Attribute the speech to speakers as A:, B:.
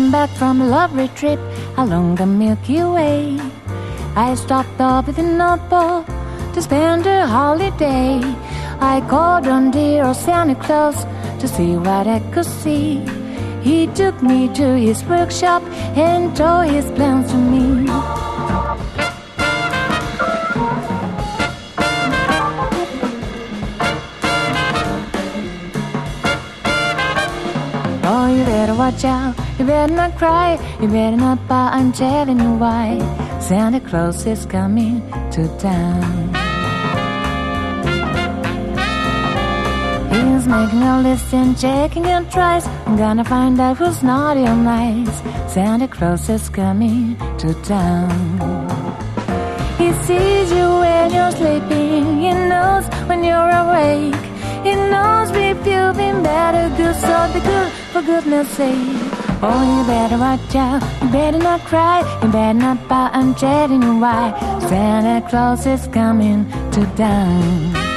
A: come back from a lovely trip along the Milky Way. I stopped off at the North Pole to spend a holiday. I called on dear Santa Claus to see what I could see. He took me to his workshop and told his plans to me. Oh, you better watch out, you better not cry, you better not pout, I'm telling you why. Santa Claus is coming to town. He's making a list and checking your tries. I'm gonna find out who's naughty or nice. Santa Claus is coming to town. He sees you when you're sleeping. He knows when you're awake. He knows if you've been bad or good, so be good for goodness sake. Oh, you better watch out, you better not cry, you better not pout, I'm telling you why. Santa Claus is coming to town.